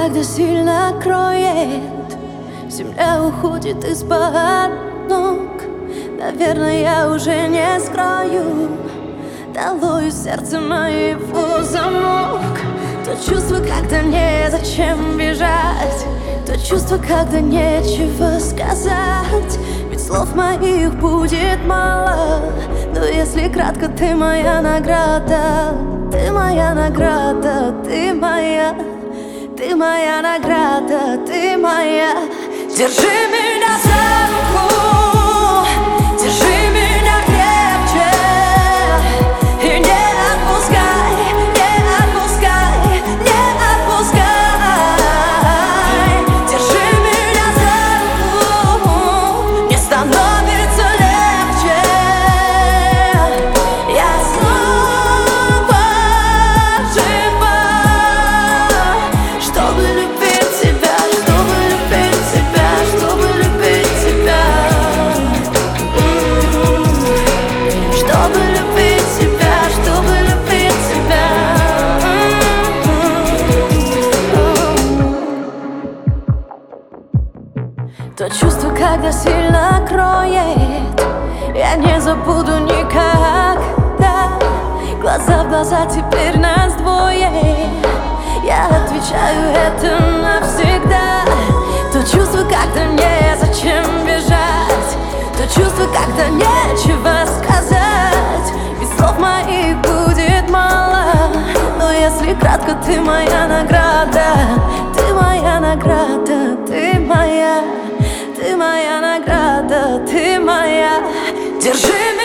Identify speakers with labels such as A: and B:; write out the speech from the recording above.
A: когда сильно кроет, земля уходит из-под ног. Наверное, я уже не скрою, дало из сердца моего замок. То чувство, когда незачем бежать, то чувство, когда нечего сказать. Ведь слов моих будет мало, но если кратко, ты моя награда. Ты моя награда, ты моя награда, ты моя. Держи меня за руку, держи меня крепче и не отпускай, не отпускай, не отпускай. Держи меня за руку, мне становится легче. Я снова жива, чтобы любить тебя, чтобы любить тебя, чтобы любить тебя, чтобы любить тебя, чтобы любить тебя. То чувство, когда сильно кроет, я не забуду никогда. Глаза в глаза, теперь нас двое, я отвечаю это навсегда. То чувство, когда незачем бежать, то чувство, когда нечего сказать. Ведь слов моих будет мало, но если кратко, ты моя награда. Ты моя награда, ты моя награда, ты моя. Держи